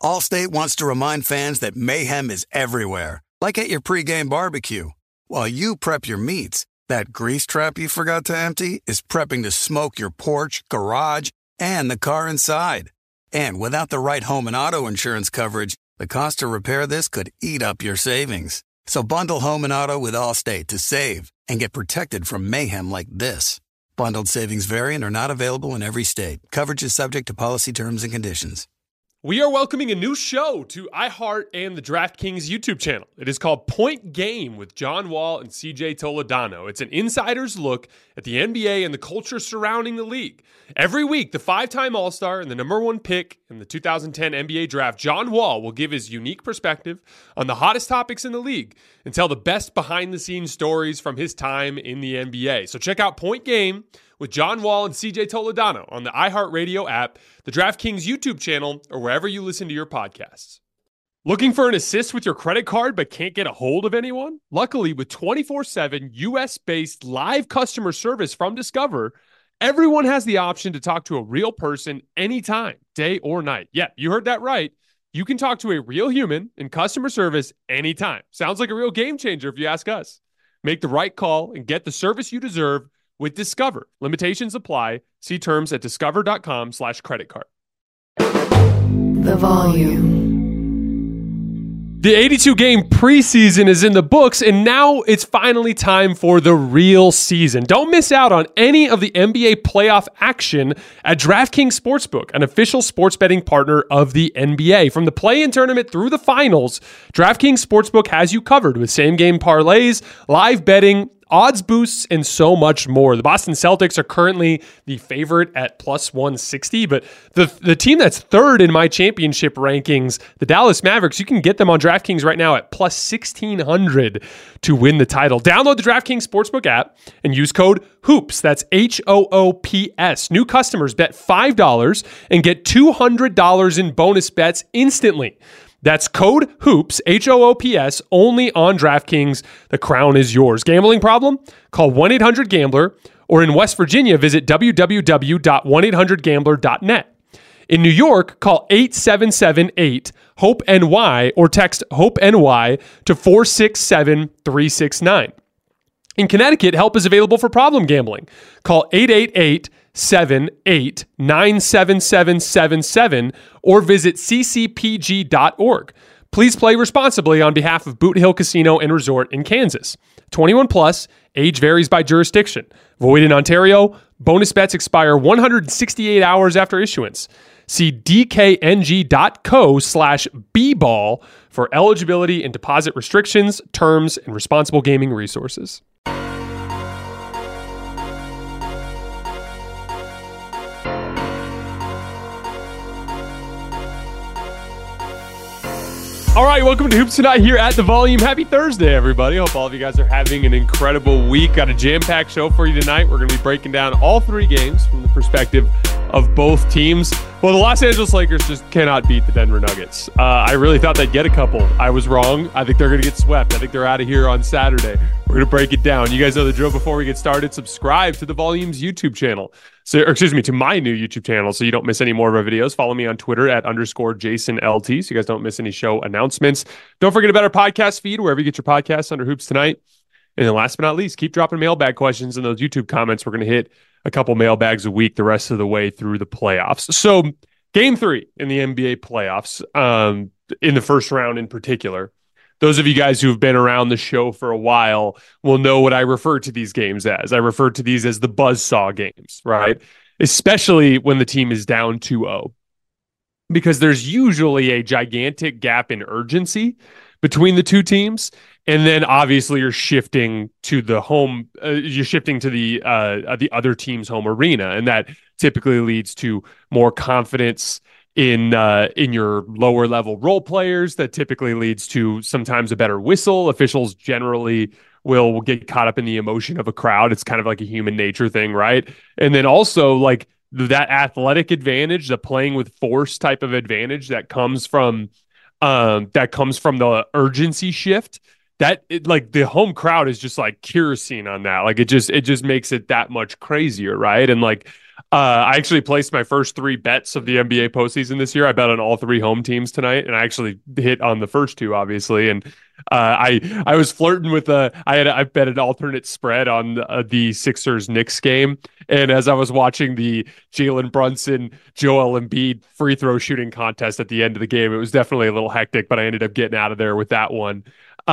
Allstate wants to remind fans that mayhem is everywhere, like at your pregame barbecue. While you prep your meats, that grease trap you forgot to empty is prepping to smoke your porch, garage, and the car inside. And without the right home and auto insurance coverage, the cost to repair this could eat up your savings. So bundle home and auto with Allstate to save and get protected from mayhem like this. Bundled savings vary and are not available in every state. Coverage is subject to policy terms and conditions. We are welcoming a new show to iHeart and the DraftKings YouTube channel. It is called Point Game with John Wall and CJ Toledano. It's an insider's look at the NBA and the culture surrounding the league. Every week, the five-time All-Star and the number one pick in the 2010 NBA draft, John Wall, will give his unique perspective on the hottest topics in the league and tell the best behind-the-scenes stories from his time in the NBA. So check out Point Game with John Wall and CJ Toledano on the iHeartRadio app, the DraftKings YouTube channel, or wherever you listen to your podcasts. Looking for an assist with your credit card but can't get a hold of anyone? Luckily, with 24/7 US-based live customer service from Discover, everyone has the option to talk to a real person anytime, day or night. Yeah, you heard that right. You can talk to a real human in customer service anytime. Sounds like a real game changer if you ask us. Make the right call and get the service you deserve with Discover. Limitations apply. See terms at discover.com/creditcard. The Volume. The 82-game preseason is in the books, and now it's finally time for the real season. Don't miss out on any of the NBA playoff action at DraftKings Sportsbook, an official sports betting partner of the NBA. From the play-in tournament through the finals, DraftKings Sportsbook has you covered with same-game parlays, live betting, odds boosts, and so much more. The Boston Celtics are currently the favorite at plus 160, but the team that's third in my championship rankings, the Dallas Mavericks, you can get them on DraftKings right now at plus 1,600 to win the title. Download the DraftKings Sportsbook app and use code HOOPS. That's HOOPS. New customers bet $5 and get $200 in bonus bets instantly. That's code HOOPS, HOOPS, only on DraftKings. The crown is yours. Gambling problem? Call 1-800-GAMBLER, or in West Virginia, visit www.1800gambler.net. In New York, call 877-8-HOPE-NY or text HOPE-NY to 467-369. In Connecticut, help is available for problem gambling. Call 888-78-97777 or visit ccpg.org. Please play responsibly on behalf of Boot Hill Casino and Resort in Kansas. 21 plus, age varies by jurisdiction. Void in Ontario. Bonus bets expire 168 hours after issuance. See dkng.co/bball for eligibility and deposit restrictions, terms, and responsible gaming resources. All right, welcome to Hoops Tonight here at The Volume. Happy Thursday, everybody. Hope all of you guys are having an incredible week. Got a jam-packed show for you tonight. We're going to be breaking down all three games from the perspective of both teams. Well, the Los Angeles Lakers just cannot beat the Denver Nuggets. I really thought they'd get a couple. I was wrong. I think they're going to get swept. I think they're out of here on Saturday. We're going to break it down. You guys know the drill. Before we get started, subscribe to The Volume's YouTube channel. To my new YouTube channel so you don't miss any more of our videos. Follow me on Twitter at _JasonLT so you guys don't miss any show announcements. Don't forget about our podcast feed wherever you get your podcasts under Hoops Tonight. And then last but not least, keep dropping mailbag questions in those YouTube comments. We're going to hit a couple mailbags a week the rest of the way through the playoffs. So game 3 in the NBA playoffs, in the first round in particular. Those of you guys who have been around the show for a while will know what I refer to these games as. I refer to these as the buzzsaw games, right? Especially when the team is down 2-0. Because there's usually a gigantic gap in urgency between the two teams. And then obviously you're shifting to the home, the other team's home arena. And that typically leads to more confidence in your lower level role players. That typically leads to sometimes a better whistle. Officials generally will get caught up in the emotion of a crowd. It's kind of like a human nature thing, right? And then also like that athletic advantage, the playing with force type of advantage that comes from the urgency shift. Like the home crowd is just like kerosene on that. Like it just makes it that much crazier, right? And like I actually placed my first 3 bets of the NBA postseason this year. I bet on all 3 home teams tonight, and I actually hit on the first 2, obviously. And I was flirting with I bet an alternate spread on the Sixers Knicks game, and as I was watching the Jalen Brunson Joel Embiid free throw shooting contest at the end of the game, it was definitely a little hectic, but I ended up getting out of there with that one.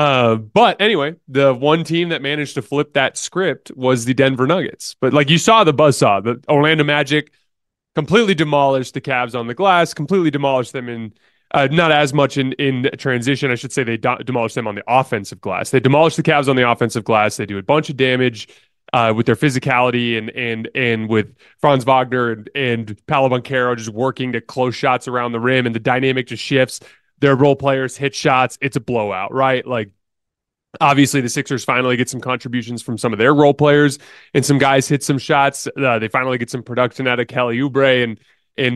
But anyway, the one team that managed to flip that script was the Denver Nuggets. But like you saw the buzzsaw, the Orlando Magic completely demolished the Cavs on the glass, completely demolished them in not as much in transition. I should say they demolished them on the offensive glass. They demolished the Cavs on the offensive glass. They do a bunch of damage with their physicality and with Franz Wagner and Paolo Banchero just working to close shots around the rim, and the dynamic just shifts. Their role players hit shots. It's a blowout, right? Like, obviously, the Sixers finally get some contributions from some of their role players, and some guys hit some shots. They finally get some production out of Kelly Oubre, and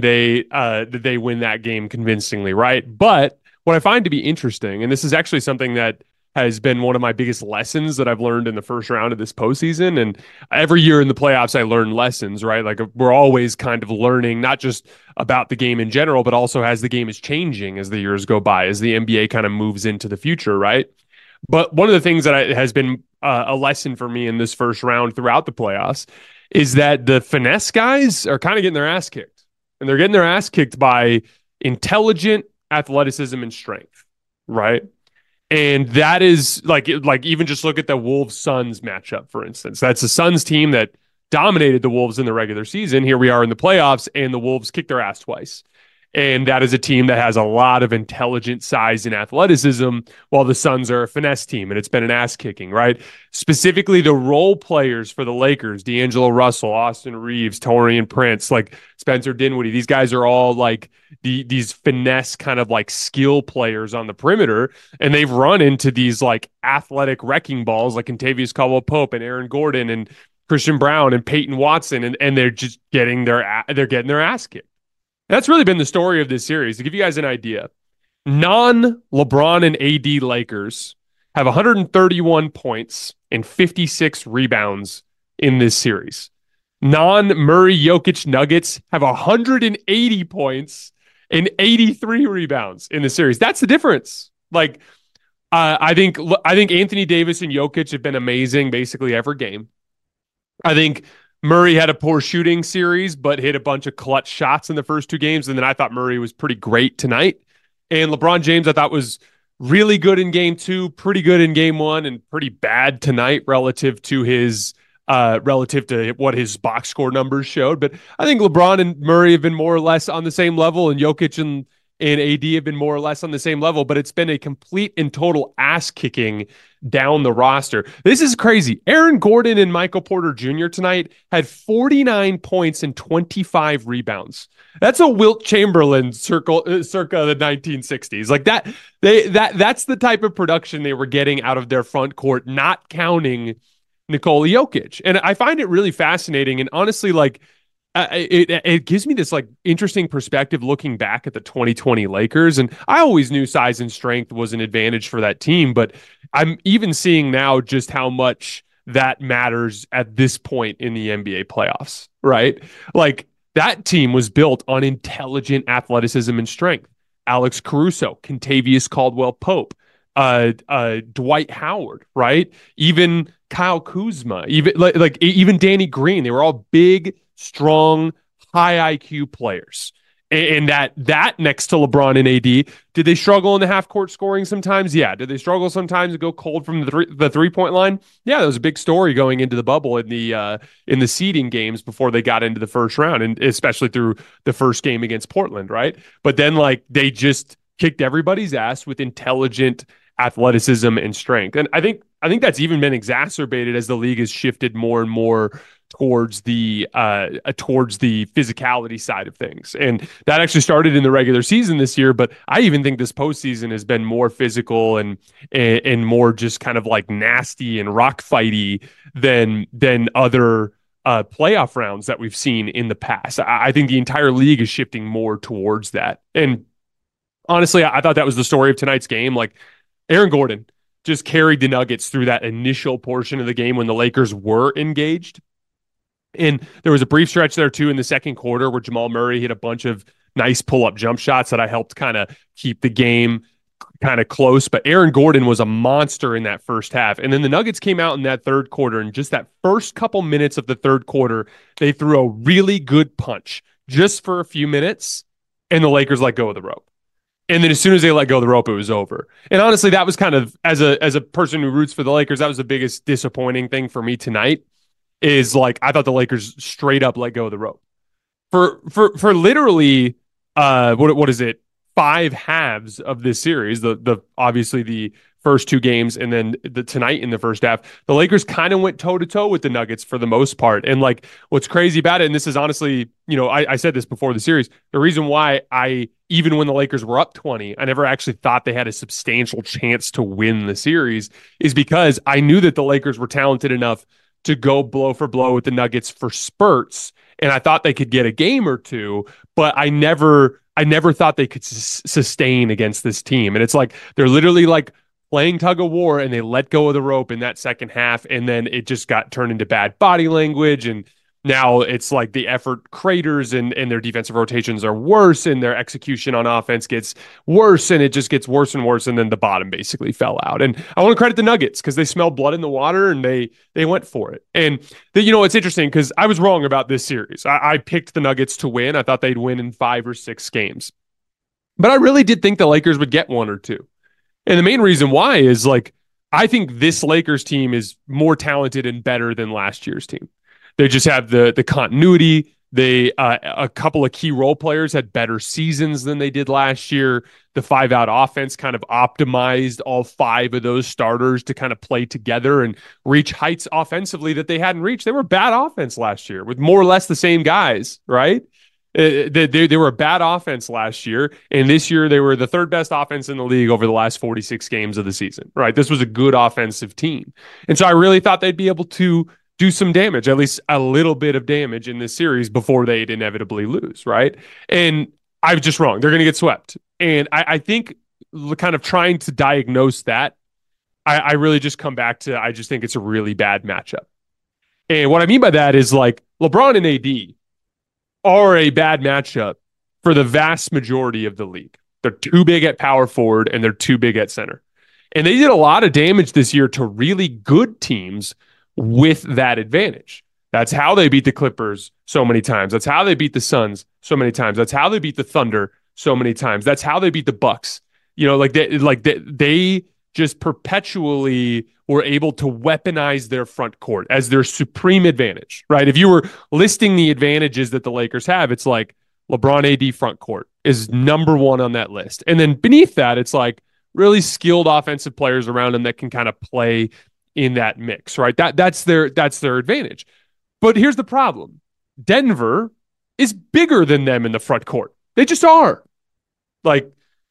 they win that game convincingly, right? But what I find to be interesting, and this is actually something that has been one of my biggest lessons that I've learned in the first round of this postseason. And every year in the playoffs, I learn lessons, right? Like we're always kind of learning, not just about the game in general, but also as the game is changing as the years go by, as the NBA kind of moves into the future, right? But one of the things that has been a lesson for me in this first round throughout the playoffs is that the finesse guys are kind of getting their ass kicked. And they're getting their ass kicked by intelligent athleticism and strength, right? And that is like even just look at the Wolves-Suns matchup, for instance. That's the Suns team that dominated the Wolves in the regular season. Here we are in the playoffs, and the Wolves kicked their ass twice. And that is a team that has a lot of intelligent size and athleticism, while the Suns are a finesse team, and it's been an ass kicking, right? Specifically, the role players for the Lakers, D'Angelo Russell, Austin Reeves, Taurean Prince, like Spencer Dinwiddie, these guys are all like these finesse kind of like skill players on the perimeter, and they've run into these like athletic wrecking balls like Kentavious Caldwell-Pope and Aaron Gordon and Christian Brown and Peyton Watson, and they're just getting their ass kicked. That's really been the story of this series. To give you guys an idea, non-LeBron and AD Lakers have 131 points and 56 rebounds in this series. Non-Murray Jokic Nuggets have 180 points and 83 rebounds in the series. That's the difference. Like, I think Anthony Davis and Jokic have been amazing basically every game. I think Murray had a poor shooting series, but hit a bunch of clutch shots in the first 2 games. And then I thought Murray was pretty great tonight. And LeBron James, I thought, was really good in game 2, pretty good in game 1, and pretty bad tonight relative to what his box score numbers showed. But I think LeBron and Murray have been more or less on the same level, and Jokic and AD have been more or less on the same level, but it's been a complete and total ass kicking down the roster. This is crazy. Aaron Gordon and Michael Porter Jr. tonight had 49 points and 25 rebounds. That's a Wilt Chamberlain circa the 1960s. Like that's the type of production they were getting out of their front court, not counting Nikola Jokic. And I find it really fascinating. And honestly, like, it gives me this like interesting perspective looking back at the 2020 Lakers. And I always knew size and strength was an advantage for that team, but I'm even seeing now just how much that matters at this point in the NBA playoffs, right? Like that team was built on intelligent athleticism and strength. Alex Caruso, Kentavious Caldwell-Pope, Dwight Howard, right? Even Kyle Kuzma, even Danny Green. They were all big, strong, high IQ players. And that next to LeBron and AD, did they struggle in the half court scoring sometimes? Yeah. Did they struggle sometimes to go cold from the 3-point line? Yeah, that was a big story going into the bubble in the seeding games before they got into the first round, and especially through the first game against Portland, right? But then like they just kicked everybody's ass with intelligent athleticism and strength. And I think that's even been exacerbated as the league has shifted more and more towards the physicality side of things. And that actually started in the regular season this year, but I even think this postseason has been more physical and more just kind of like nasty and rock fighty than other playoff rounds that we've seen in the past. I think the entire league is shifting more towards that. And honestly, I thought that was the story of tonight's game. Like Aaron Gordon just carried the Nuggets through that initial portion of the game when the Lakers were engaged. And there was a brief stretch there too in the second quarter where Jamal Murray hit a bunch of nice pull-up jump shots that I helped kind of keep the game kind of close. But Aaron Gordon was a monster in that first half. And then the Nuggets came out in that third quarter, and just that first couple minutes of the third quarter, they threw a really good punch just for a few minutes, and the Lakers let go of the rope. And then as soon as they let go of the rope, it was over. And honestly, that was kind of, as a person who roots for the Lakers, that was the biggest disappointing thing for me tonight, is like, I thought the Lakers straight up let go of the rope. For literally, what is it? 5 halves of this series, the obviously the first 2 games and then the tonight in the first half, the Lakers kind of went toe to toe with the Nuggets for the most part. And like, what's crazy about it, and this is honestly, I said this before the series, the reason why even when the Lakers were up 20, I never actually thought they had a substantial chance to win the series, is because I knew that the Lakers were talented enough to go blow for blow with the Nuggets for spurts. And I thought they could get a game or two, but I never thought they could sustain against this team. And it's like, they're literally like playing tug of war, and they let go of the rope in that second half. And then it just got turned into bad body language. And now it's like the effort craters, and their defensive rotations are worse, and their execution on offense gets worse, and it just gets worse and worse. And then the bottom basically fell out. And I want to credit the Nuggets because they smelled blood in the water, and they went for it. And it's interesting because I was wrong about this series. I picked the Nuggets to win. I thought they'd win in 5 or 6 games, but I really did think the Lakers would get 1 or 2. And the main reason why is, like, I think this Lakers team is more talented and better than last year's team. They just have the continuity. They a couple of key role players had better seasons than they did last year. The 5-out offense kind of optimized all 5 of those starters to kind of play together and reach heights offensively that they hadn't reached. They were bad offense last year with more or less the same guys, right? They were a bad offense last year, and this year they were the 3rd best offense in the league over the last 46 games of the season, right? This was a good offensive team. And so I really thought they'd be able to do some damage, at least a little bit of damage in this series before they'd inevitably lose, right? And I was just wrong. They're going to get swept. And I think kind of trying to diagnose that, I really just come back to, I just think it's a really bad matchup. And what I mean by that is, like, LeBron and AD are a bad matchup for the vast majority of the league. They're too big at power forward, and they're too big at center. And they did a lot of damage this year to really good teams with that advantage. That's how they beat the Clippers so many times. That's how they beat the Suns so many times. That's how they beat the Thunder so many times. That's how they beat the Bucks. They just perpetually were able to weaponize their front court as their supreme advantage, right? If you were listing the advantages that the Lakers have, it's like LeBron AD front court is number 1 on that list. And then beneath that, it's like really skilled offensive players around them that can kind of play in that mix, right? That's their advantage. But here's the problem. Denver is bigger than them in the front court. They just are. Like,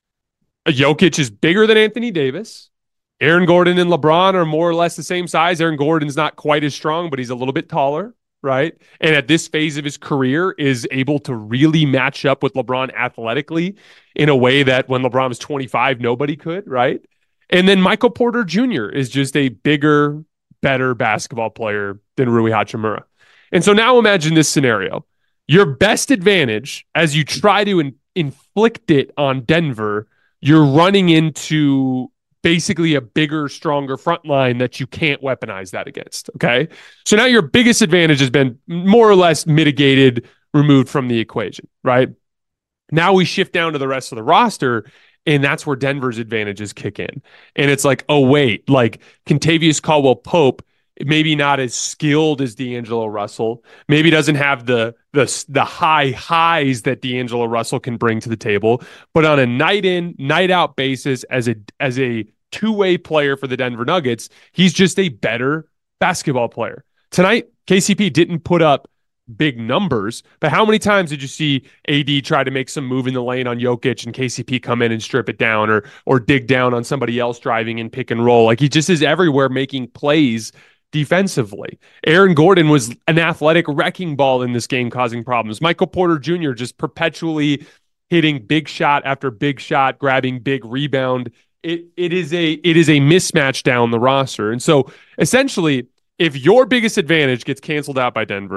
Jokic is bigger than Anthony Davis. Aaron Gordon and LeBron are more or less the same size. Aaron Gordon's not quite as strong, but he's a little bit taller, right? And at this phase of his career is able to really match up with LeBron athletically in a way that when LeBron was 25, nobody could, right? And then Michael Porter Jr. is just a bigger, better basketball player than Rui Hachimura. And so now imagine this scenario. Your best advantage, as you try to inflict it on Denver, you're running into basically a bigger, stronger front line that you can't weaponize that against, okay? So now your biggest advantage has been more or less mitigated, removed from the equation, right? Now we shift down to the rest of the roster, and that's where Denver's advantages kick in. And it's like, oh, wait, like Kentavious Caldwell-Pope, maybe not as skilled as D'Angelo Russell, maybe doesn't have the high highs that D'Angelo Russell can bring to the table, but on a night in, night out basis as a two-way player for the Denver Nuggets, he's just a better basketball player. Tonight, KCP didn't put up big numbers, but how many times did you see AD try to make some move in the lane on Jokic and KCP come in and strip it down or dig down on somebody else driving in pick and roll? Like, he just is everywhere making plays defensively. Aaron Gordon was an athletic wrecking ball in this game, causing problems. Michael Porter Jr. just perpetually hitting big shot after big shot, grabbing big rebound. It is a mismatch down the roster. And so essentially, if your biggest advantage gets canceled out by Denver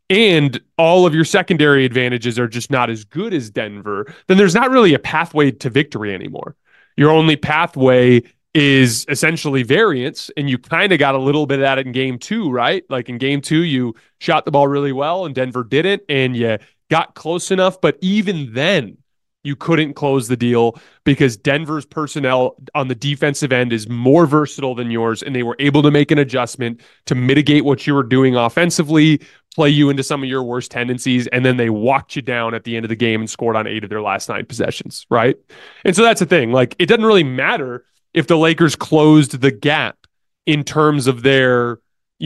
and all of your secondary advantages are just not as good as Denver, then there's not really a pathway to victory anymore. Your only pathway is essentially variance, and you kind of got a little bit of that in game 2, right? Like in game 2, you shot the ball really well and Denver didn't, and you got close enough, but even then you couldn't close the deal because Denver's personnel on the defensive end is more versatile than yours, and they were able to make an adjustment to mitigate what you were doing offensively, play you into some of your worst tendencies, and then they walked you down at the end of the game and scored on 8 of their last 9 possessions, right? And so that's the thing. Like, it doesn't really matter if the Lakers closed the gap in terms of their,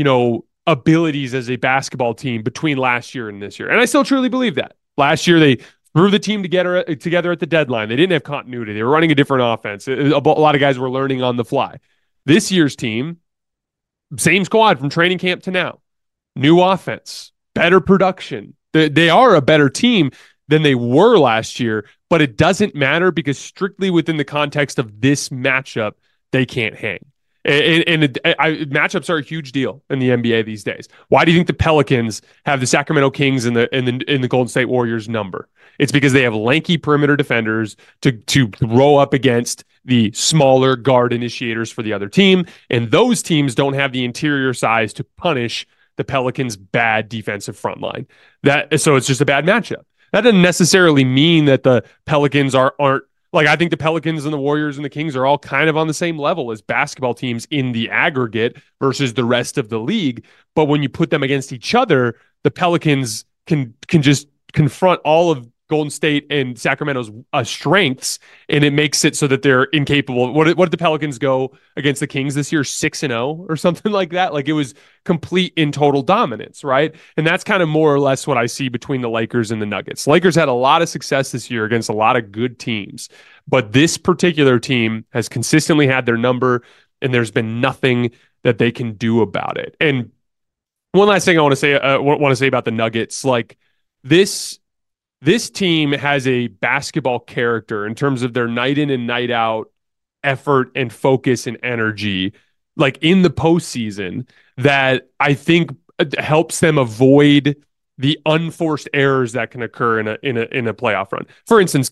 abilities as a basketball team between last year and this year. And I still truly believe that. Last year, they threw the team together at the deadline. They didn't have continuity. They were running a different offense. A lot of guys were learning on the fly. This year's team, same squad from training camp to now. New offense, better production. They are a better team than they were last year, but it doesn't matter because strictly within the context of this matchup, they can't hang. And matchups are a huge deal in the NBA these days. Why do you think the Pelicans have the Sacramento Kings and the Golden State Warriors number? It's because they have lanky perimeter defenders to throw up against the smaller guard initiators for the other team, and those teams don't have the interior size to punish the Pelicans' bad defensive front line. So it's just a bad matchup. That doesn't necessarily mean that the Pelicans aren't. Like, I think the Pelicans and the Warriors and the Kings are all kind of on the same level as basketball teams in the aggregate versus the rest of the league. But when you put them against each other, the Pelicans can just confront all of Golden State and Sacramento's strengths, and it makes it so that they're incapable. What did the Pelicans go against the Kings this year? 6-0 or something like that. Like, it was complete in total dominance, right? And that's kind of more or less what I see between the Lakers and the Nuggets. Lakers had a lot of success this year against a lot of good teams, but this particular team has consistently had their number, and there's been nothing that they can do about it. And one last thing I want to say about the Nuggets, like this team has a basketball character in terms of their night in and night out effort and focus and energy, like in the postseason, that I think helps them avoid the unforced errors that can occur in a playoff run. For instance,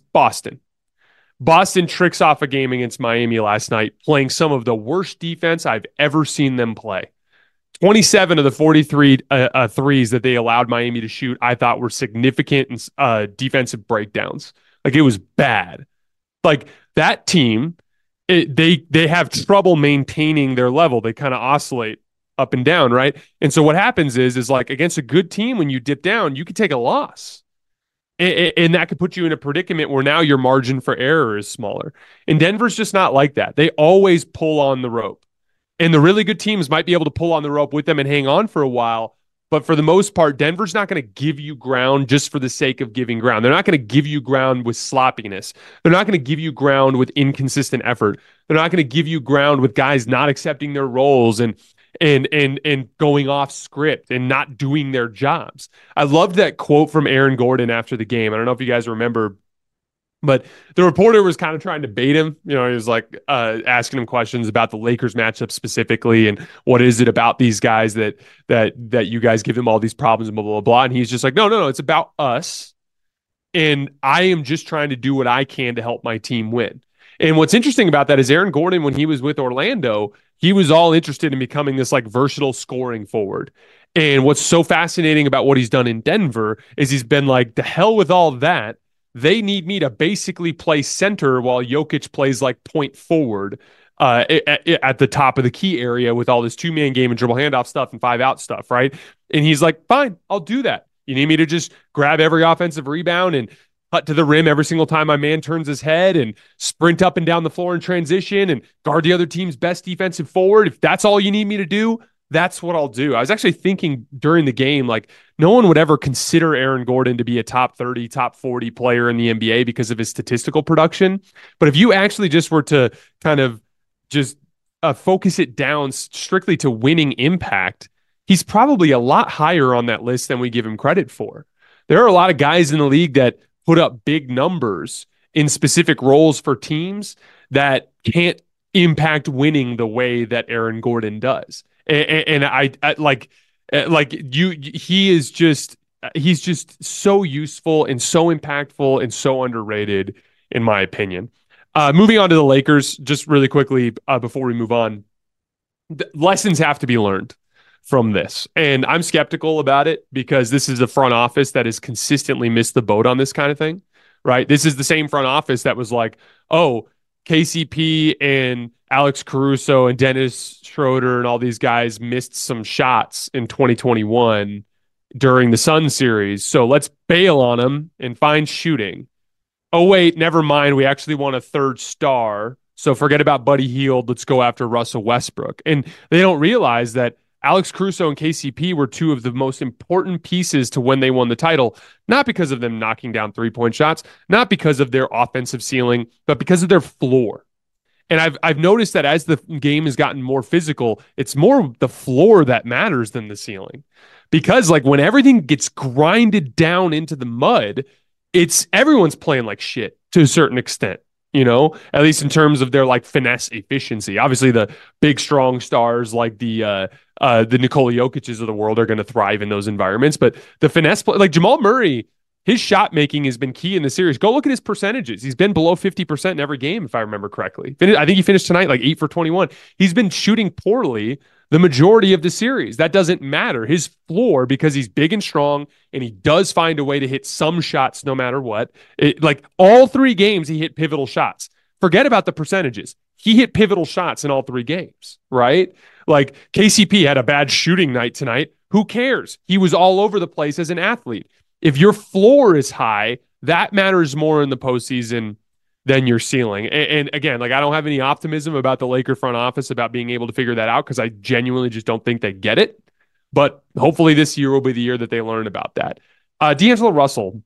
Boston tricks off a game against Miami last night, playing some of the worst defense I've ever seen them play. 27 of the 43 threes that they allowed Miami to shoot, I thought were significant defensive breakdowns. Like, it was bad. Like, that team, they have trouble maintaining their level. They kind of oscillate up and down, right? And so what happens is like against a good team, when you dip down, you could take a loss. And that could put you in a predicament where now your margin for error is smaller. And Denver's just not like that. They always pull on the rope. And the really good teams might be able to pull on the rope with them and hang on for a while. But for the most part, Denver's not going to give you ground just for the sake of giving ground. They're not going to give you ground with sloppiness. They're not going to give you ground with inconsistent effort. They're not going to give you ground with guys not accepting their roles and going off script and not doing their jobs. I loved that quote from Aaron Gordon after the game. I don't know if you guys remember, but the reporter was kind of trying to bait him. He was like asking him questions about the Lakers matchup specifically, and what is it about these guys that you guys give them all these problems and blah, blah, blah. And he's just like, no, it's about us. And I am just trying to do what I can to help my team win. And what's interesting about that is Aaron Gordon, when he was with Orlando, he was all interested in becoming this like versatile scoring forward. And what's so fascinating about what he's done in Denver is he's been like, the hell with all that. They need me to basically play center while Jokic plays like point forward at the top of the key area with all this two-man game and dribble handoff stuff and 5-out stuff, right? And he's like, fine, I'll do that. You need me to just grab every offensive rebound and cut to the rim every single time my man turns his head and sprint up and down the floor in transition and guard the other team's best defensive forward. If that's all you need me to do, that's what I'll do. I was actually thinking during the game, like, no one would ever consider Aaron Gordon to be a top 30, top 40 player in the NBA because of his statistical production. But if you actually just were to kind of just focus it down strictly to winning impact, he's probably a lot higher on that list than we give him credit for. There are a lot of guys in the league that put up big numbers in specific roles for teams that can't impact winning the way that Aaron Gordon does. And I like he is just, he's just so useful and so impactful and so underrated, in my opinion. Moving on to the Lakers, just really quickly before we move on, lessons have to be learned from this. And I'm skeptical about it because this is a front office that has consistently missed the boat on this kind of thing, right? This is the same front office that was like, oh, KCP and Alex Caruso and Dennis Schroeder and all these guys missed some shots in 2021 during the Sun series. So let's bail on them and find shooting. Oh, wait, never mind. We actually want a third star. So forget about Buddy Hield. Let's go after Russell Westbrook. And they don't realize that Alex Caruso and KCP were two of the most important pieces to when they won the title, not because of them knocking down three-point shots, not because of their offensive ceiling, but because of their floor. And I've noticed that as the game has gotten more physical, it's more the floor that matters than the ceiling. Because like when everything gets grinded down into the mud, it's everyone's playing like shit to a certain extent, at least in terms of their like finesse efficiency. Obviously, the big, strong stars like the Nikola Jokic's of the world are going to thrive in those environments. But the finesse play, like Jamal Murray, his shot making has been key in the series. Go look at his percentages. He's been below 50% in every game, if I remember correctly. I think he finished tonight like 8 for 21. He's been shooting poorly the majority of the series. That doesn't matter. His floor, because he's big and strong and he does find a way to hit some shots no matter what. Like all 3 games, he hit pivotal shots. Forget about the percentages. He hit pivotal shots in all 3 games, right? Like KCP had a bad shooting night tonight. Who cares? He was all over the place as an athlete. If your floor is high, that matters more in the postseason than your ceiling. And again, like I don't have any optimism about the Laker front office about being able to figure that out because I genuinely just don't think they get it. But hopefully this year will be the year that they learn about that. D'Angelo Russell,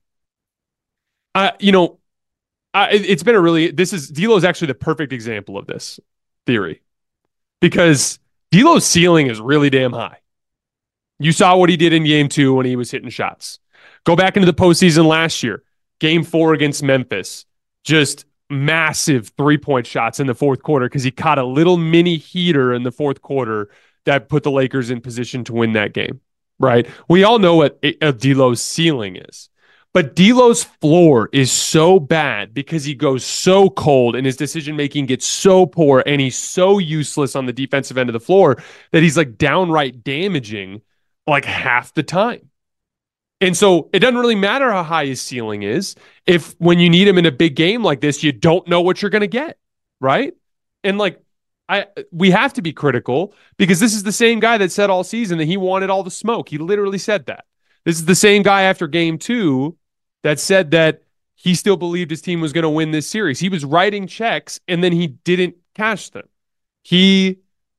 it's been D'Lo is actually the perfect example of this theory because D'Lo's ceiling is really damn high. You saw what he did in game 2 when he was hitting shots. Go back into the postseason last year, game 4 against Memphis. Just massive 3-point shots in the fourth quarter because he caught a little mini heater in the fourth quarter that put the Lakers in position to win that game, right? We all know what D'Lo's ceiling is, but D'Lo's floor is so bad because he goes so cold and his decision-making gets so poor and he's so useless on the defensive end of the floor that he's like downright damaging like half the time. And so it doesn't really matter how high his ceiling is if when you need him in a big game like this, you don't know what you're going to get, right? And like we have to be critical because this is the same guy that said all season that he wanted all the smoke. He literally said that. This is the same guy after game 2 that said that he still believed his team was going to win this series. He was writing checks and then he didn't cash them. He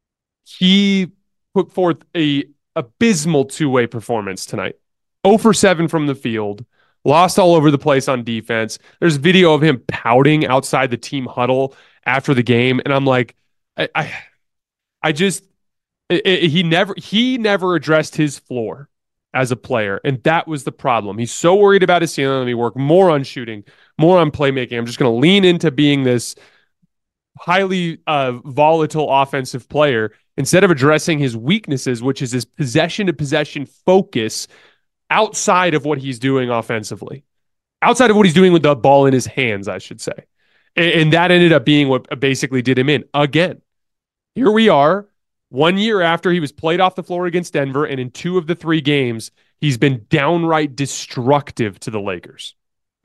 put forth a abysmal 2-way performance tonight. 0 for 7 from the field, lost all over the place on defense. There's video of him pouting outside the team huddle after the game, and I'm like, he never addressed his floor as a player, and that was the problem. He's so worried about his ceiling. Let me work more on shooting, more on playmaking. I'm just going to lean into being this highly volatile offensive player instead of addressing his weaknesses, which is his possession-to-possession focus outside of what he's doing offensively, outside of what he's doing with the ball in his hands, I should say. And that ended up being what basically did him in. Again, here we are 1 year after he was played off the floor against Denver, and in 2 of the 3 games, he's been downright destructive to the Lakers.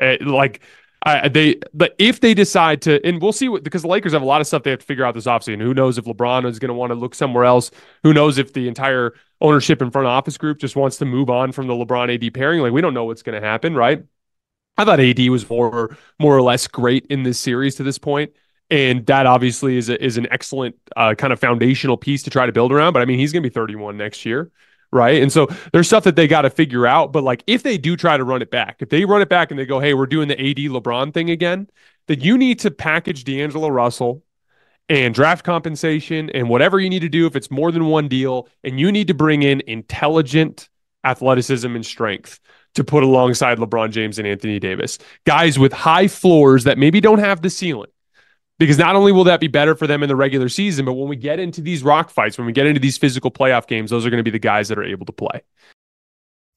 But if they decide to, and we'll see because the Lakers have a lot of stuff they have to figure out this offseason. Who knows if LeBron is going to want to look somewhere else? Who knows if the entire ownership and front office group just wants to move on from the LeBron AD pairing? Like, we don't know what's going to happen, right? I thought AD was more or less great in this series to this point. And that obviously is an excellent kind of foundational piece to try to build around. But I mean, he's going to be 31 next year. Right. And so there's stuff that they got to figure out. But like, if they do try to run it back, if they run it back and they go, hey, we're doing the AD LeBron thing again, then you need to package D'Angelo Russell and draft compensation and whatever you need to do if it's more than one deal. And you need to bring in intelligent athleticism and strength to put alongside LeBron James and Anthony Davis. Guys with high floors that maybe don't have the ceiling. Because not only will that be better for them in the regular season, but when we get into these rock fights, when we get into these physical playoff games, those are going to be the guys that are able to play.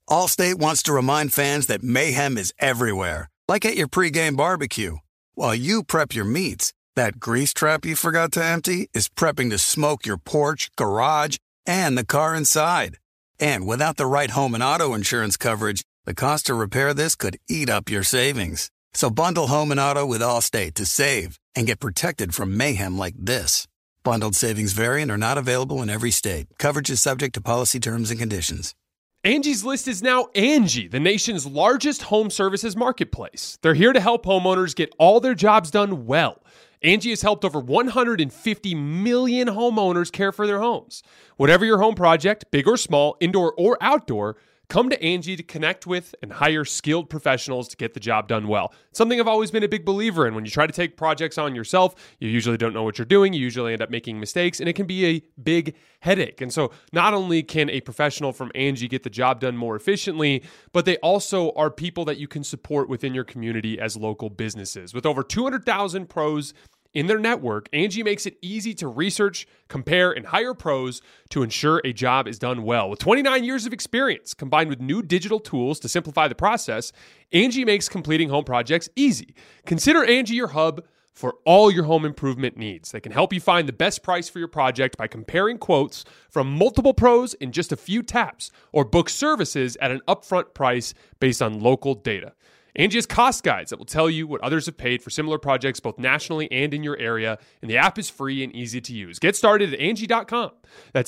Allstate wants to remind fans that mayhem is everywhere, like at your pregame barbecue. While you prep your meats, that grease trap you forgot to empty is prepping to smoke your porch, garage, and the car inside. And without the right home and auto insurance coverage, the cost to repair this could eat up your savings. So bundle home and auto with Allstate to save and get protected from mayhem like this. Bundled savings vary and are not available in every state. Coverage is subject to policy terms and conditions. Angie's List is now Angie, the nation's largest home services marketplace. They're here to help homeowners get all their jobs done well. Angie has helped over 150 million homeowners care for their homes. Whatever your home project, big or small, indoor or outdoor, come to Angie to connect with and hire skilled professionals to get the job done well. Something I've always been a big believer in. When you try to take projects on yourself, you usually don't know what you're doing. You usually end up making mistakes, and it can be a big headache. And so not only can a professional from Angie get the job done more efficiently, but they also are people that you can support within your community as local businesses. With over 200,000 pros in their network, Angie makes it easy to research, compare, and hire pros to ensure a job is done well. With 29 years of experience, combined with new digital tools to simplify the process, Angie makes completing home projects easy. Consider Angie your hub for all your home improvement needs. They can help you find the best price for your project by comparing quotes from multiple pros in just a few taps, or book services at an upfront price based on local data. Angie has cost guides that will tell you what others have paid for similar projects both nationally and in your area, and the app is free and easy to use. Get started at Angie.com. That's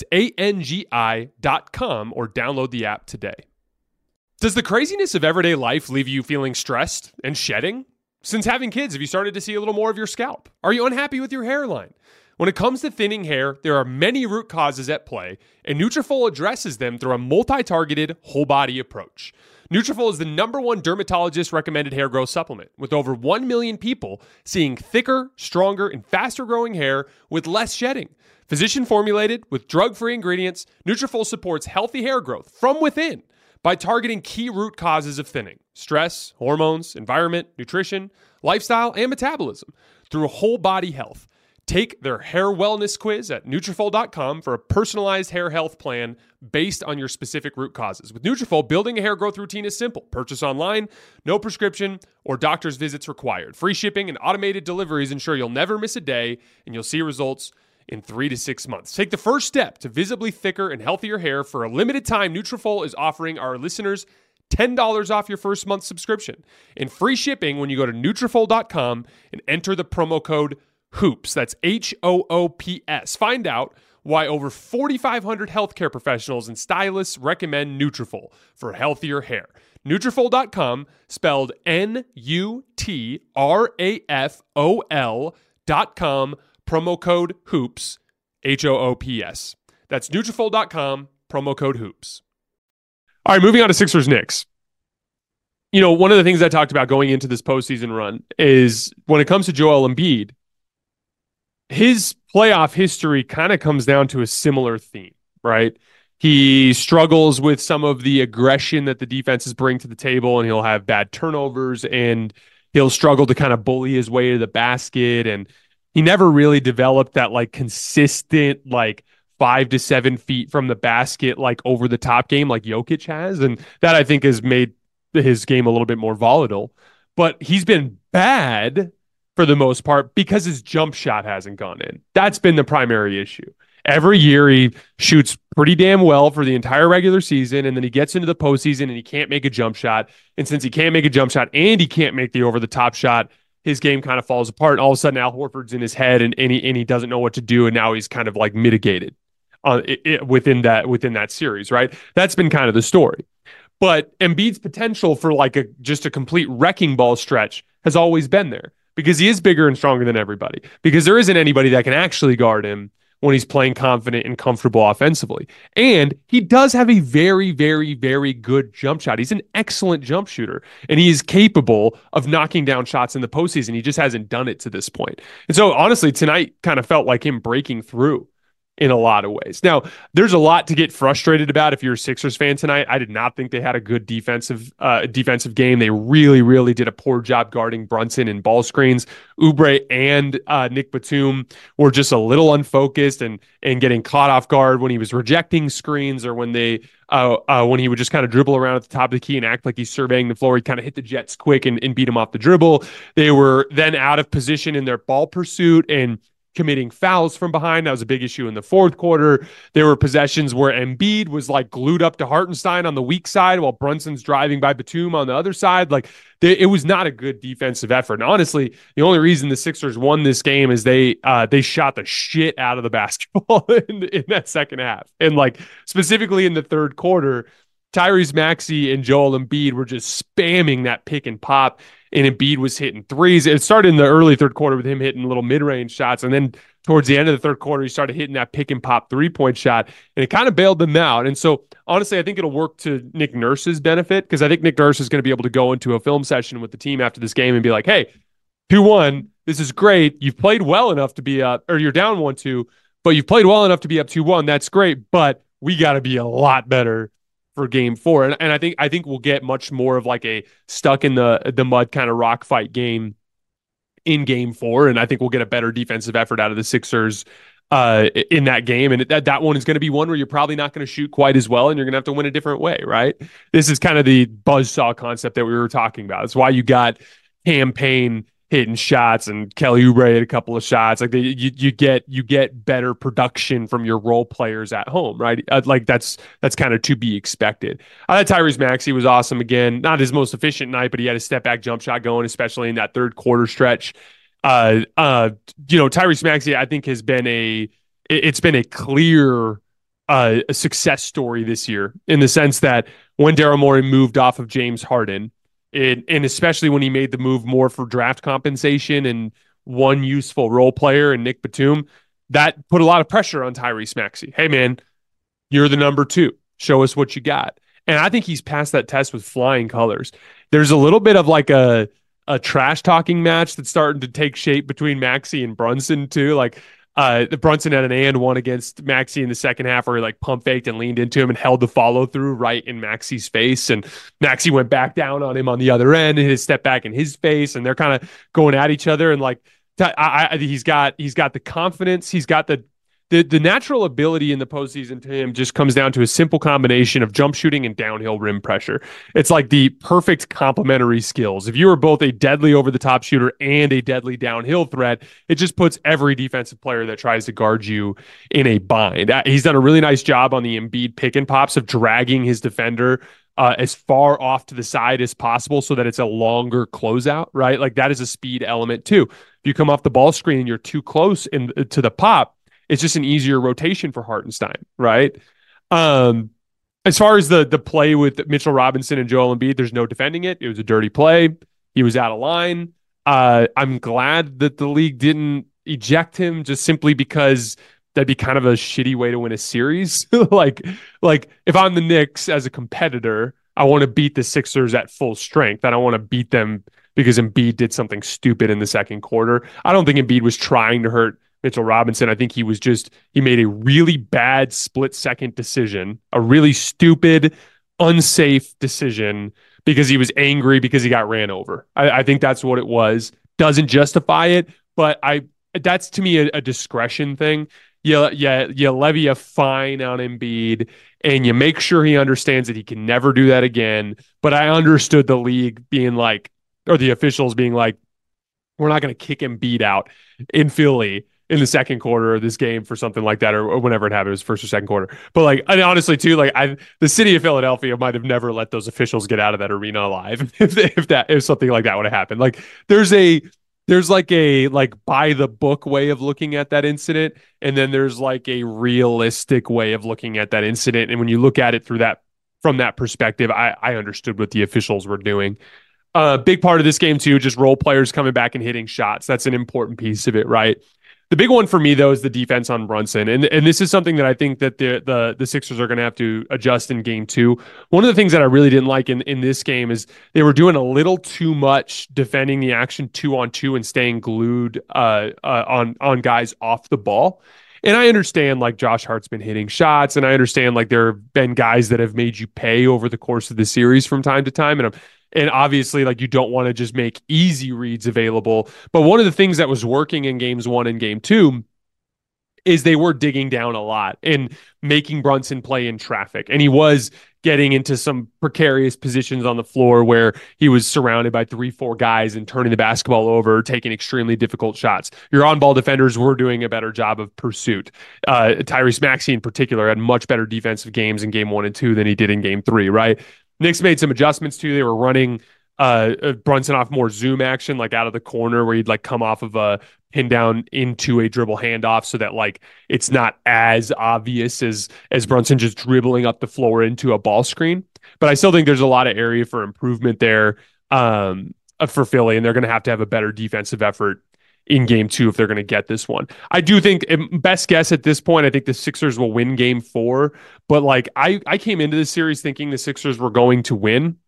ANGI.com, or download the app today. Does the craziness of everyday life leave you feeling stressed and shedding? Since having kids, have you started to see a little more of your scalp? Are you unhappy with your hairline? When it comes to thinning hair, there are many root causes at play, and Nutrafol addresses them through a multi-targeted, whole-body approach. Nutrafol is the #1 dermatologist-recommended hair growth supplement, with over 1 million people seeing thicker, stronger, and faster-growing hair with less shedding. Physician-formulated with drug-free ingredients, Nutrafol supports healthy hair growth from within by targeting key root causes of thinning: stress, hormones, environment, nutrition, lifestyle, and metabolism through whole-body health. Take their hair wellness quiz at Nutrafol.com for a personalized hair health plan based on your specific root causes. With Nutrafol, building a hair growth routine is simple. Purchase online, no prescription or doctor's visits required. Free shipping and automated deliveries ensure you'll never miss a day, and you'll see results in 3 to 6 months. Take the first step to visibly thicker and healthier hair. For a limited time, Nutrafol is offering our listeners $10 off your first month subscription and free shipping when you go to Nutrafol.com and enter the promo code HOOPS. That's HOOPS. Find out why over 4,500 healthcare professionals and stylists recommend Nutrafol for healthier hair. Nutrafol.com, spelled Nutrafol.com, promo code HOOPS, HOOPS. That's Nutrafol.com, promo code HOOPS. All right, moving on to Sixers-Knicks. You know, one of the things I talked about going into this postseason run is when it comes to Joel Embiid, his playoff history kind of comes down to a similar theme, right? He struggles with some of the aggression that the defenses bring to the table, and he'll have bad turnovers, and he'll struggle to kind of bully his way to the basket. And he never really developed that like consistent, like 5 to 7 feet from the basket, like over the top game like Jokic has. And that I think has made his game a little bit more volatile. But he's been bad for the most part because his jump shot hasn't gone in. That's been the primary issue. Every year he shoots pretty damn well for the entire regular season, and then he gets into the postseason and he can't make a jump shot. And since he can't make a jump shot and he can't make the over-the-top shot, his game kind of falls apart. And all of a sudden Al Horford's in his head and he doesn't know what to do, and now he's kind of like mitigated within that series, right? That's been kind of the story. But Embiid's potential for like just a complete wrecking ball stretch has always been there, because he is bigger and stronger than everybody, because there isn't anybody that can actually guard him when he's playing confident and comfortable offensively. And he does have a very, very, very good jump shot. He's an excellent jump shooter, and he is capable of knocking down shots in the postseason. He just hasn't done it to this point. And so honestly, tonight kind of felt like him breaking through in a lot of ways. Now, there's a lot to get frustrated about if you're a Sixers fan tonight. I did not think they had a good defensive game. They really, really did a poor job guarding Brunson and ball screens. Oubre and Nick Batum were just a little unfocused and getting caught off guard when he was rejecting screens, or when when he would just kind of dribble around at the top of the key and act like he's surveying the floor. He'd kind of hit the Jets quick and beat him off the dribble. They were then out of position in their ball pursuit and committing fouls from behind. That was a big issue in the fourth quarter. There were possessions where Embiid was like glued up to Hartenstein on the weak side while Brunson's driving by Batum on the other side. Like, it was not a good defensive effort. And honestly, the only reason the Sixers won this game is they shot the shit out of the basketball in that second half. And like specifically in the third quarter, Tyrese Maxey and Joel Embiid were just spamming that pick and pop, and Embiid was hitting threes. It started in the early third quarter with him hitting little mid-range shots, and then towards the end of the third quarter, he started hitting that pick and pop three-point shot, and it kind of bailed them out. And so, honestly, I think it'll work to Nick Nurse's benefit, because I think Nick Nurse is going to be able to go into a film session with the team after this game and be like, hey, 2-1, this is great. You've played well enough to be up, or you're down 1-2, but you've played well enough to be up 2-1. That's great, but we got to be a lot better for game 4. And I think we'll get much more of like a stuck in the mud kind of rock fight game in game 4. And I think we'll get a better defensive effort out of the Sixers in that game. And that one is going to be one where you're probably not going to shoot quite as well, and you're going to have to win a different way, right? This is kind of the buzzsaw concept that we were talking about. It's why you got Cam Payne hitting shots and Kelly Oubre had a couple of shots. Like you get better production from your role players at home, right? Like that's kind of to be expected. I thought Tyrese Maxey was awesome again. Not his most efficient night, but he had a step back jump shot going, especially in that third quarter stretch. Tyrese Maxey, I think, has been it's been a clear a success story this year, in the sense that when Daryl Morey moved off of James Harden, and especially when he made the move more for draft compensation and one useful role player in Nick Batum, that put a lot of pressure on Tyrese Maxey. Hey, man, you're the number 2. Show us what you got. And I think he's passed that test with flying colors. There's a little bit of like a trash talking match that's starting to take shape between Maxey and Brunson too. Like Brunson had an and one against Maxey in the second half, where he like pump faked and leaned into him and held the follow through right in Maxey's face. And Maxey went back down on him on the other end and his step back in his face. And they're kind of going at each other. And like, he's got the confidence. He's got the natural ability in the postseason to him just comes down to a simple combination of jump shooting and downhill rim pressure. It's like the perfect complementary skills. If you are both a deadly over-the-top shooter and a deadly downhill threat, it just puts every defensive player that tries to guard you in a bind. He's done a really nice job on the Embiid pick and pops of dragging his defender as far off to the side as possible so that it's a longer closeout, right? Like that is a speed element too. If you come off the ball screen and you're too close to the pop, it's just an easier rotation for Hartenstein, right? As far as the play with Mitchell Robinson and Joel Embiid, there's no defending it. It was a dirty play. He was out of line. I'm glad that the league didn't eject him, just simply because that'd be kind of a shitty way to win a series. like if I'm the Knicks as a competitor, I want to beat the Sixers at full strength. I don't want to beat them because Embiid did something stupid in the second quarter. I don't think Embiid was trying to hurt Mitchell Robinson. I think he made a really bad split-second decision, a really stupid, unsafe decision, because he was angry because he got ran over. I think that's what it was. Doesn't justify it, but that's to me a discretion thing. You levy a fine on Embiid, and you make sure he understands that he can never do that again. But I understood the league being like, or the officials being like, we're not going to kick Embiid out in Philly in the second quarter of this game for something like that, or whenever it happened, it was first or second quarter. But like, honestly too, like the city of Philadelphia might have never let those officials get out of that arena alive if something like that would have happened. Like there's like a by the book way of looking at that incident, and then there's like a realistic way of looking at that incident. And when you look at it from that perspective, I understood what the officials were doing. Big part of this game too, just role players coming back and hitting shots. That's an important piece of it, right? The big one for me, though, is the defense on Brunson. And this is something that I think that the Sixers are going to have to adjust in game 2. One of the things that I really didn't like in this game is they were doing a little too much defending the action 2-on-2 and staying glued on guys off the ball. And I understand like Josh Hart's been hitting shots, and I understand like there have been guys that have made you pay over the course of the series from time to time. And obviously, like you don't want to just make easy reads available. But one of the things that was working in games 1 and game 2 is they were digging down a lot and making Brunson play in traffic. And he was getting into some precarious positions on the floor where he was surrounded by 3-4 guys and turning the basketball over, taking extremely difficult shots. Your on-ball defenders were doing a better job of pursuit. Tyrese Maxey in particular had much better defensive games in game 1 and 2 than he did in game 3, right? Knicks made some adjustments too. They were running Brunson off more zoom action, like out of the corner where he'd like come off of a pin down into a dribble handoff so that like it's not as obvious as Brunson just dribbling up the floor into a ball screen. But I still think there's a lot of area for improvement there for Philly, and they're going to have a better defensive effort in game 2 if they're going to get this one. I do think, best guess at this point, I think the Sixers will win game 4. But like I came into this series thinking the Sixers were going to win.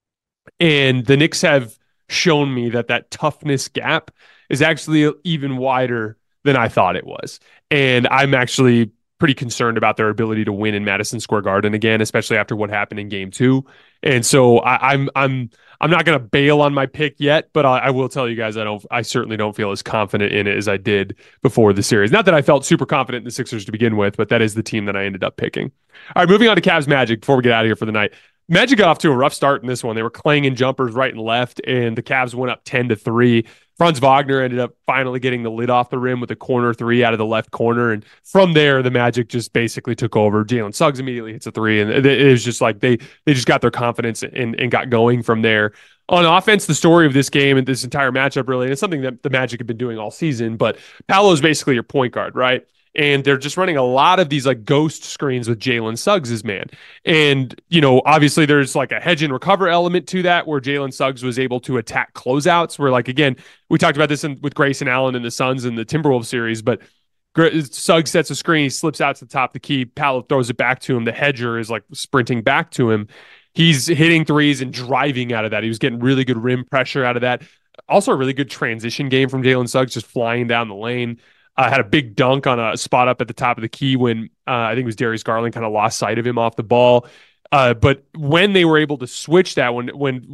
And the Knicks have shown me that toughness gap is actually even wider than I thought it was. And I'm actually pretty concerned about their ability to win in Madison Square Garden again, especially after what happened in game 2. And so I'm not going to bail on my pick yet, but I will tell you guys I certainly don't feel as confident in it as I did before the series. Not that I felt super confident in the Sixers to begin with, but that is the team that I ended up picking. All right, moving on to Cavs Magic before we get out of here for the night. Magic got off to a rough start in this one. They were clanging jumpers right and left, and the Cavs went up 10-3. Franz Wagner ended up finally getting the lid off the rim with a corner 3 out of the left corner. And from there, the Magic just basically took over. Jalen Suggs immediately hits a 3. And it was just like they just got their confidence and got going from there. On offense, the story of this game and this entire matchup really, and it's something that the Magic have been doing all season, but Paolo's basically your point guard, right? And they're just running a lot of these like ghost screens with Jalen Suggs as man. And, you know, obviously there's like a hedge and recover element to that where Jalen Suggs was able to attack closeouts where, like, again, we talked about this with Grayson Allen and the Suns in the Timberwolves series, but Suggs sets a screen, he slips out to the top of the key, Paolo throws it back to him. The hedger is like sprinting back to him. He's hitting threes and driving out of that. He was getting really good rim pressure out of that. Also a really good transition game from Jalen Suggs, just flying down the lane. Had a big dunk on a spot up at the top of the key when I think it was Darius Garland kind of lost sight of him off the ball. But when they were able to switch that, when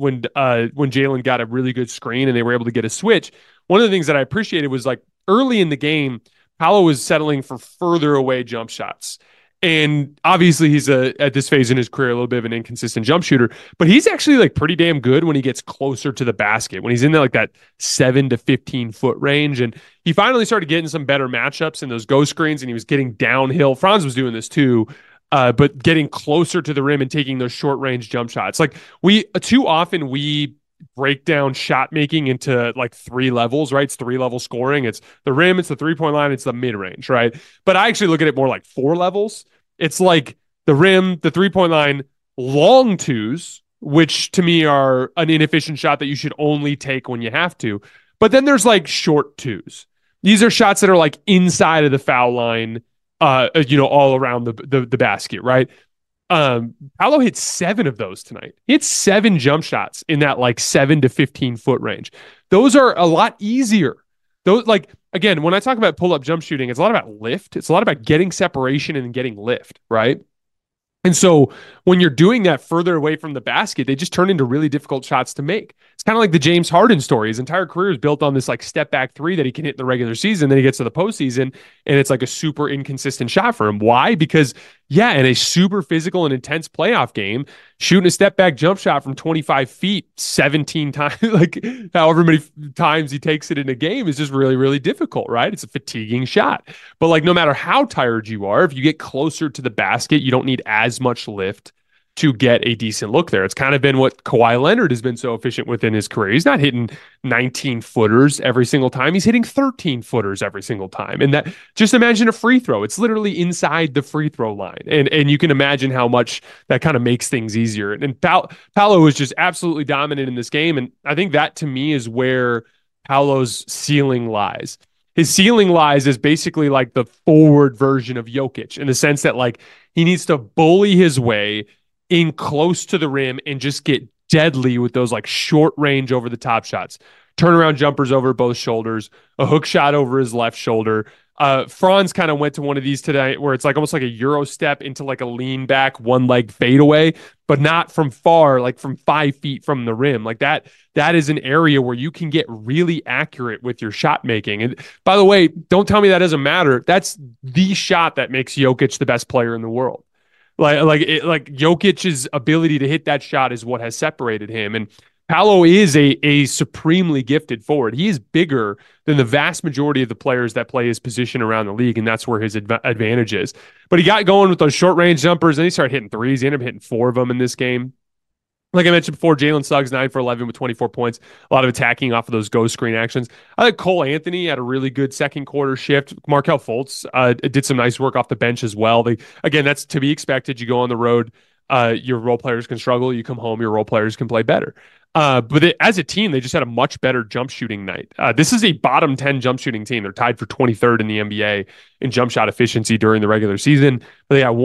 Jalen got a really good screen and they were able to get a switch, one of the things that I appreciated was like early in the game, Paolo was settling for further away jump shots. And obviously he's at this phase in his career, a little bit of an inconsistent jump shooter, but he's actually like pretty damn good when he gets closer to the basket, when he's in like that 7 to 15 foot range. And he finally started getting some better matchups in those go screens, and he was getting downhill. Franz was doing this too, but getting closer to the rim and taking those short range jump shots. Like too often we break down shot making into like 3 levels, right? It's 3-level scoring. It's the rim, it's the 3-point line, it's the mid range, right? But I actually look at it more like 4 levels. It's like the rim, the 3-point line, long twos, which to me are an inefficient shot that you should only take when you have to. But then there's like short twos. These are shots that are like inside of the foul line, all around the basket, right? Paolo hit 7 of those tonight. He hit 7 jump shots in that like 7 to 15 foot range. Those are a lot easier. Those, like, again, when I talk about pull-up jump shooting, it's a lot about lift. It's a lot about getting separation and getting lift, right? And so when you're doing that further away from the basket, they just turn into really difficult shots to make. It's kind of like the James Harden story. His entire career is built on this like step back 3 that he can hit in the regular season. Then he gets to the postseason and it's like a super inconsistent shot for him. Why? Because in a super physical and intense playoff game, shooting a step back jump shot from 25 feet 17 times, like however many times he takes it in a game, is just really, really difficult, right? It's a fatiguing shot. But like no matter how tired you are, if you get closer to the basket, you don't need as much lift to get a decent look there. It's kind of been what Kawhi Leonard has been so efficient with in his career. He's not hitting 19 footers every single time. He's hitting 13 footers every single time. And that, just imagine a free throw. It's literally inside the free throw line. And you can imagine how much that kind of makes things easier. And Paolo was just absolutely dominant in this game. And I think that to me is where Paolo's ceiling lies. His ceiling lies is basically like the forward version of Jokic, in the sense that like he needs to bully his way in close to the rim and just get deadly with those like short range over the top shots, turnaround jumpers over both shoulders, a hook shot over his left shoulder, Franz kind of went to one of these today where it's like almost like a Euro step into like a lean back, one leg fadeaway, but not from far, like from 5 feet from the rim. Like that is an area where you can get really accurate with your shot making. And by the way, don't tell me that doesn't matter. That's the shot that makes Jokic the best player in the world. Like Jokic's ability to hit that shot is what has separated him. And Paolo is a supremely gifted forward. He is bigger than the vast majority of the players that play his position around the league, and that's where his advantage is. But he got going with those short-range jumpers, and he started hitting threes. He ended up hitting 4 of them in this game. Like I mentioned before, Jalen Suggs, 9 for 11 with 24 points. A lot of attacking off of those ghost screen actions. I think Cole Anthony had a really good second quarter shift. Markelle Fultz did some nice work off the bench as well. Again, that's to be expected. You go on the road, your role players can struggle. You come home, your role players can play better. As a team, they just had a much better jump shooting night. This is a bottom 10 jump shooting team. They're tied for 23rd in the NBA in jump shot efficiency during the regular season. But they got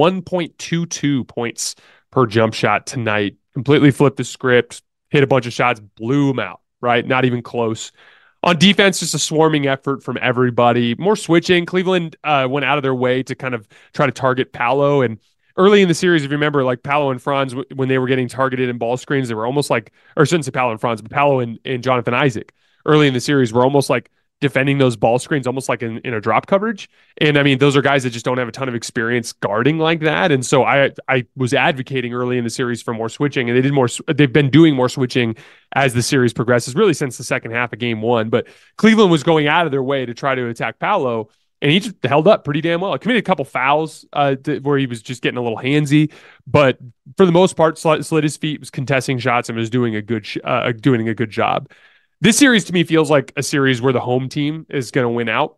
1.22 points per jump shot tonight. Completely flipped the script, hit a bunch of shots, blew them out, right? Not even close. On defense, just a swarming effort from everybody. More switching. Cleveland went out of their way to kind of try to target Paolo. And early in the series, if you remember, like Paolo and Franz, when they were getting targeted in ball screens, they were almost like, or I shouldn't say Paolo and Franz, but Paolo and Jonathan Isaac early in the series were almost like defending those ball screens, almost like in a drop coverage. And I mean, those are guys that just don't have a ton of experience guarding like that. And so I was advocating early in the series for more switching, and they've been doing more switching as the series progresses, really since the second half of game 1. But Cleveland was going out of their way to try to attack Paolo, and he just held up pretty damn well. Committed a couple fouls where he was just getting a little handsy, but for the most part, slid his feet, was contesting shots, and was doing a good job. This series to me feels like a series where the home team is going to win out.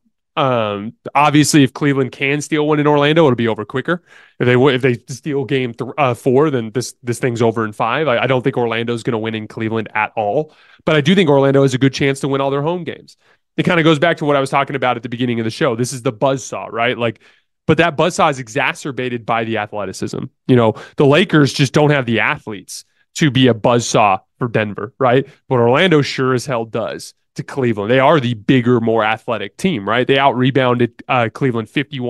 Obviously, if Cleveland can steal one in Orlando, it'll be over quicker. If they steal game 4, then this thing's over in 5. I don't think Orlando's going to win in Cleveland at all, but I do think Orlando has a good chance to win all their home games. It kind of goes back to what I was talking about at the beginning of the show. This is the buzzsaw, right? But that buzzsaw is exacerbated by the athleticism. You know, the Lakers just don't have the athletes to be a buzzsaw for Denver, right? But Orlando sure as hell does to Cleveland. They are the bigger, more athletic team, right? They out-rebounded Cleveland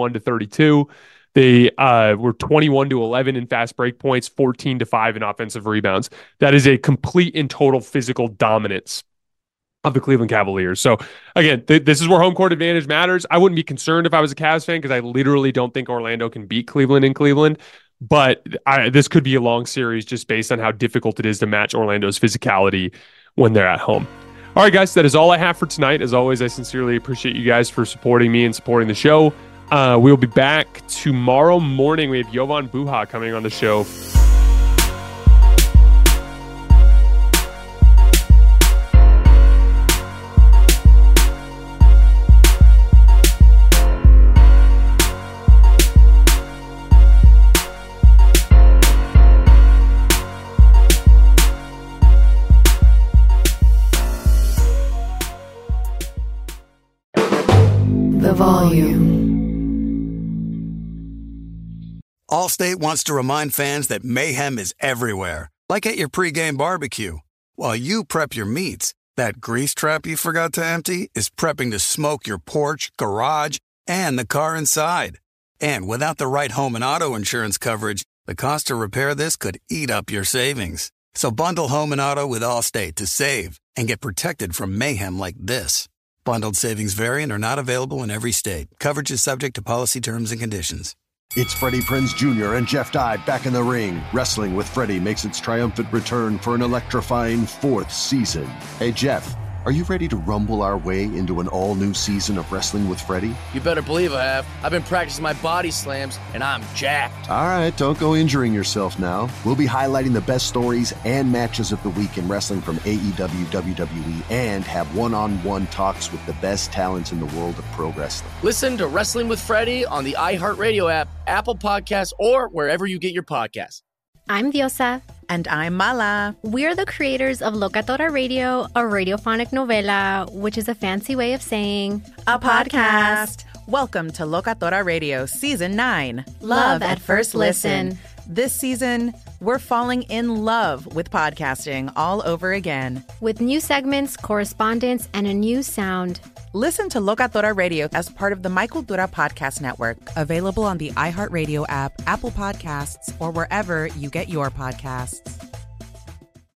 51-32. They were 21-11 in fast break points, 14-5 in offensive rebounds. That is a complete and total physical dominance of the Cleveland Cavaliers. So again, this is where home court advantage matters. I wouldn't be concerned if I was a Cavs fan, because I literally don't think Orlando can beat Cleveland in Cleveland. But this could be a long series just based on how difficult it is to match Orlando's physicality when they're at home. All right, guys, that is all I have for tonight. As always, I sincerely appreciate you guys for supporting me and supporting the show. We'll be back tomorrow morning. We have Jovan Buha coming on the show. The volume. Allstate wants to remind fans that mayhem is everywhere, like at your pregame barbecue. While you prep your meats, that grease trap you forgot to empty is prepping to smoke your porch, garage, and the car inside. And without the right home and auto insurance coverage, the cost to repair this could eat up your savings. So bundle home and auto with Allstate to save and get protected from mayhem like this. Bundled savings vary and are not available in every state. Coverage is subject to policy terms and conditions. It's Freddie Prinze Jr. and Jeff Dye back in the ring. Wrestling with Freddie makes its triumphant return for an electrifying 4th season. Hey, Jeff, are you ready to rumble our way into an all-new season of Wrestling with Freddie? You better believe I have. I've been practicing my body slams, and I'm jacked. All right, don't go injuring yourself now. We'll be highlighting the best stories and matches of the week in wrestling from AEW, WWE, and have one-on-one talks with the best talents in the world of pro wrestling. Listen to Wrestling with Freddie on the iHeartRadio app, Apple Podcasts, or wherever you get your podcasts. I'm Diosa. And I'm Mala. We're the creators of Locatora Radio, a radiophonic novela, which is a fancy way of saying a podcast. Welcome to Locatora Radio Season 9. Love at First Listen. This season, we're falling in love with podcasting all over again. With new segments, correspondence, and a new sound. Listen to Locatora Radio as part of the My Cultura Podcast Network. Available on the iHeartRadio app, Apple Podcasts, or wherever you get your podcasts.